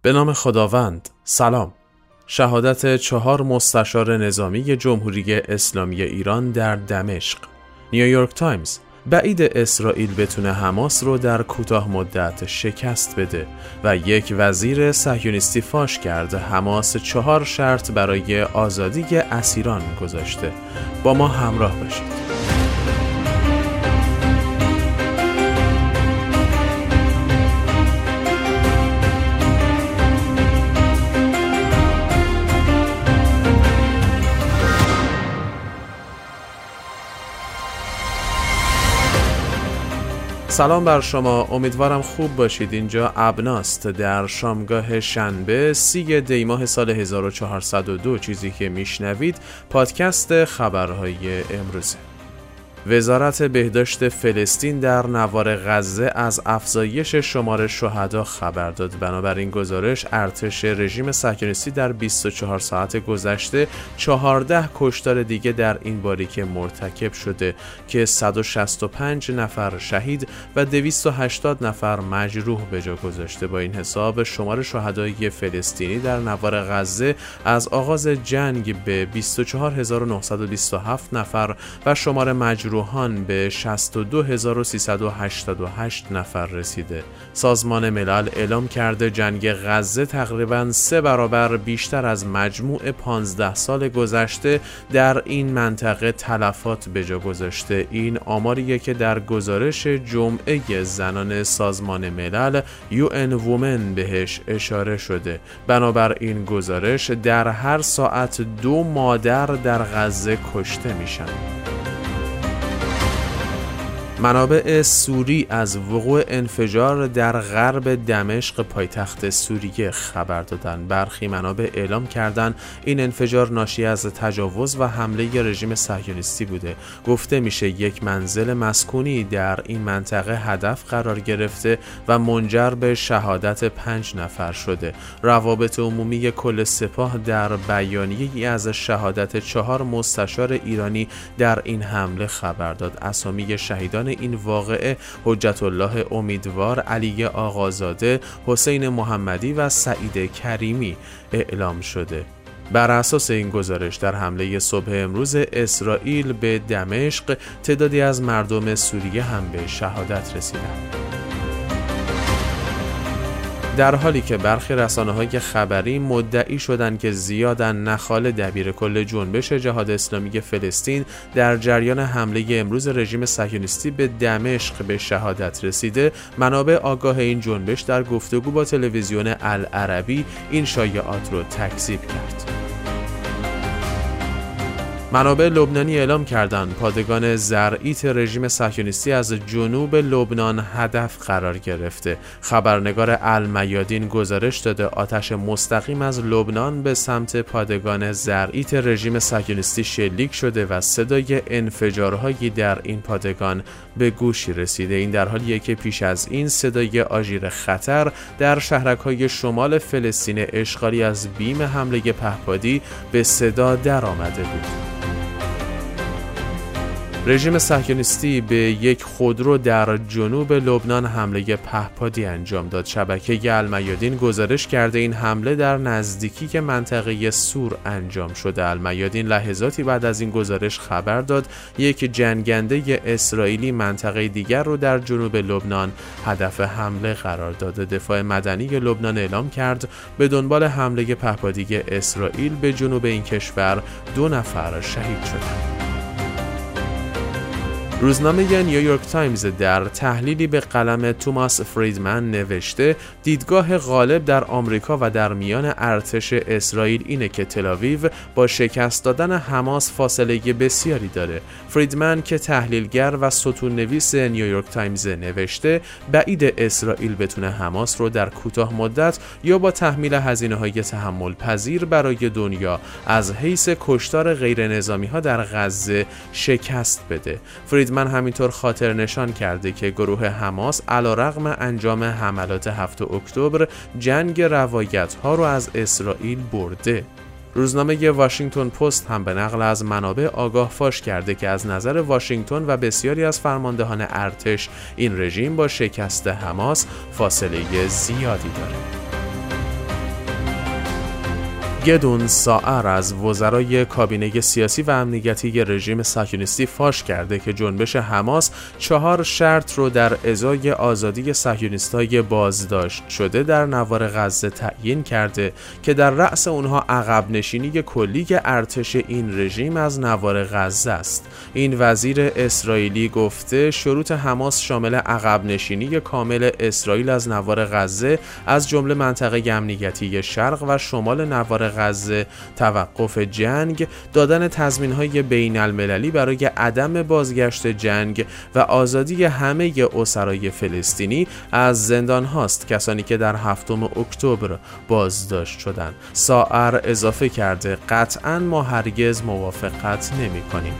به نام خداوند. سلام. شهادت 4 مستشار نظامی جمهوری اسلامی ایران در دمشق. نیویورک تایمز: بعید اسرائیل بتونه حماس رو در کوتاه مدت شکست بده و یک وزیر صهیونیستی فاش کرده حماس 4 شرط برای آزادی اسیران گذاشته. با ما همراه باشید. سلام بر شما، امیدوارم خوب باشید. اینجا ابناست در شامگاه شنبه 30 دی ماه سال 1402. چیزی که میشنوید پادکست خبرهای امروزه. وزارت بهداشت فلسطین در نوار غزه از افزایش شمار شهدا خبر داد. بنابراین گزارش ارتش رژیم صهیونیستی در 24 ساعت گذشته 14 کشتار دیگه در این باریکه مرتکب شده که 165 نفر شهید و 280 نفر مجروح به جا گذاشته. با این حساب شمار شهدای فلسطینی در نوار غزه از آغاز جنگ به 24927 نفر و شمار مجروحان به 62388 نفر رسیده. سازمان ملل اعلام کرده جنگ غزه تقریباً 3 برابر بیشتر از مجموع 15 سال گذشته در این منطقه تلفات به جا گذاشته. این آماریه که در گزارش جمعه زنان سازمان ملل UN Women بهش اشاره شده. بنابر این گزارش در هر ساعت 2 مادر در غزه کشته میشن. منابع سوری از وقوع انفجار در غرب دمشق پایتخت سوریه خبر دادند. برخی منابع اعلام کردند این انفجار ناشی از تجاوز و حمله رژیم صهیونیستی بوده. گفته میشه یک منزل مسکونی در این منطقه هدف قرار گرفته و منجر به شهادت 5 نفر شده. روابط عمومی کل سپاه در بیانیه‌ای از شهادت 4 مستشار ایرانی در این حمله خبر داد. اسامی شهیدان این واقعه حجت الله امیدوار، علی آقازاده، حسین محمدی و سعید کریمی اعلام شده. بر اساس این گزارش در حمله صبح امروز اسرائیل به دمشق تعدادی از مردم سوریه هم به شهادت رسیدند. در حالی که برخی رسانه‌های خبری مدعی شدند که زیاد نخال دبیرکل جنبش جهاد اسلامی فلسطین در جریان حمله امروز رژیم صهیونیستی به دمشق به شهادت رسیده، منابع آگاه این جنبش در گفتگو با تلویزیون العربی این شایعات را تکذیب کرد. منابع لبنانی اعلام کردند پادگان زرعیت رژیم صهیونیستی از جنوب لبنان هدف قرار گرفته. خبرنگار المیادین گزارش داده آتش مستقیم از لبنان به سمت پادگان زرعیت رژیم صهیونیستی شلیک شده و صدای انفجارهایی در این پادگان به گوشی رسیده. این در حالیه که پیش از این صدای آژیر خطر در شهرک‌های شمال فلسطین اشغالی از بیم حمله پهپادی به صدا درآمده بود. رژیم صهیونیستی به یک خودرو در جنوب لبنان حمله پهپادی انجام داد. شبکه المیادین گزارش کرده این حمله در نزدیکی منطقه سور انجام شده. المیادین لحظاتی بعد از این گزارش خبر داد یک جنگنده اسرائیلی منطقه دیگر رو در جنوب لبنان هدف حمله قرار داده. دفاع مدنی لبنان اعلام کرد به دنبال حمله پهپادی اسرائیل به جنوب این کشور 2 نفر شهید شدند. روزنامه نیویورک تایمز در تحلیلی به قلم توماس فریدمن نوشته دیدگاه غالب در آمریکا و در میان ارتش اسرائیل اینه که تل‌آویو با شکست دادن حماس فاصله بسیاری داره. فریدمن که تحلیلگر و ستون‌نویس نیویورک تایمز نوشته بعید اسرائیل بتونه حماس رو در کوتاه مدت یا با تحمیل هزینه‌های تحمل پذیر برای دنیا از حیث کشتار غیر نظامی ها در غزه شکست بده. فریدمن همینطور خاطر نشان کرده که گروه حماس علیرغم انجام حملات 7 اکتبر جنگ روایت‌ها رو از اسرائیل برده. روزنامه واشنگتن پست هم به نقل از منابع آگاه فاش کرده که از نظر واشنگتن و بسیاری از فرماندهان ارتش این رژیم با شکست حماس فاصله زیادی داره. گدون ساعر از وزرای کابینه سیاسی و امنیتی رژیم صهیونیستی فاش کرده که جنبش حماس 4 شرط رو در ازای آزادی صهیونیست‌های بازداشت شده در نوار غزه تعیین کرده که در رأس اونها عقب نشینی کلی ارتش این رژیم از نوار غزه است. این وزیر اسرائیلی گفته شروط حماس شامل عقب نشینی کامل اسرائیل از نوار غزه از جمله منطقه امنیتی شرق و شمال نوار غزه، توقف جنگ، دادن تضمین‌های بین‌المللی برای عدم بازگشت جنگ و آزادی همه اسرای فلسطینی از زندان هاست، کسانی که در 7 اکتبر بازداشت شدند. ساعر اضافه کرده قطعاً ما هرگز موافقت نمی‌کنیم.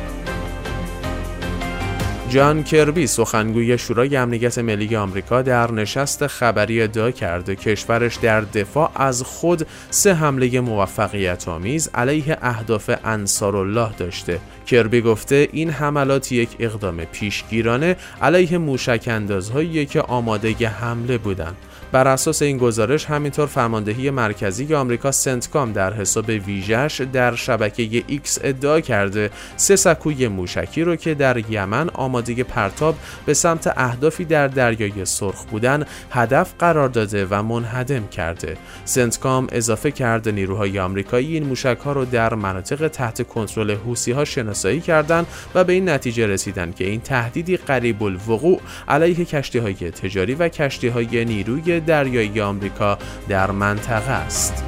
جان کربی سخنگوی شورای امنیت ملی آمریکا در نشست خبری ادعا کرده کشورش در دفاع از خود 3 حمله موفقیت آمیز علیه اهداف انصارالله داشته. کربی گفته این حملات یک اقدام پیشگیرانه علیه موشک اندازهایی که آماده حمله بودند. بر اساس این گزارش همینطور فرماندهی مرکزی آمریکا سنتکام در حساب ویژه‌اش در شبکه ایکس ادعا کرده 3 سکوی موشکی رو که در یمن آماده پرتاب به سمت اهدافی در دریای سرخ بودن هدف قرار داده و منهدم کرده. سنتکام اضافه کرده نیروهای آمریکایی این موشک‌ها رو در مناطق تحت کنترل حوثی‌ها شناسایی کردند و به این نتیجه رسیدند که این تهدیدی قریب الوقوع علیه کشتی‌های تجاری و کشتی‌های نیروی دریایی آمریکا در منطقه است.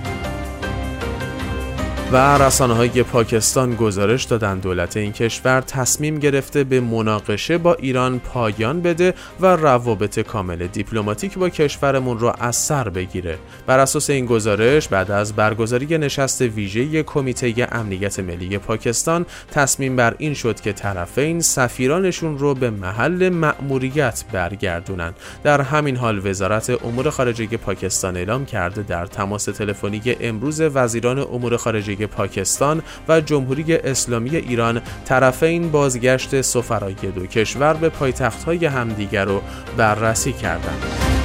و رسانه‌های پاکستان گزارش دادند دولت این کشور تصمیم گرفته به مناقشه با ایران پایان بده و روابط کامل دیپلماتیک با کشورمون رو از سر بگیره. بر اساس این گزارش بعد از برگزاری نشست ویژه کمیته امنیت ملی پاکستان تصمیم بر این شد که طرفین سفیرانشون رو به محل مأموریت برگردونن. در همین حال وزارت امور خارجه پاکستان اعلام کرده در تماس تلفنی امروز وزیران امور خارجه پاکستان و جمهوری اسلامی ایران طرفین بازگشت سفرای 2 کشور به پایتخت‌های همدیگر رو بررسی کردند.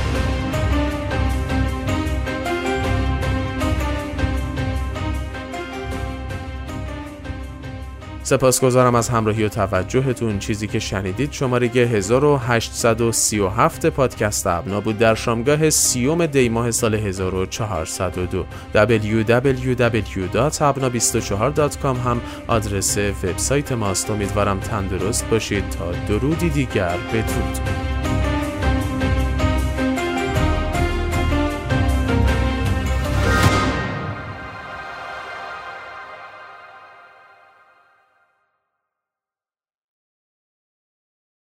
سپاسگزارم از همراهی و توجهتون. چیزی که شنیدید شماره 1837 پادکست ابنا بود در شامگاه 30 دی ماه سال 1402. www.abna24.com هم آدرس وبسایت ماست. امیدوارم تندرست باشید تا درودی دیگر بدرود.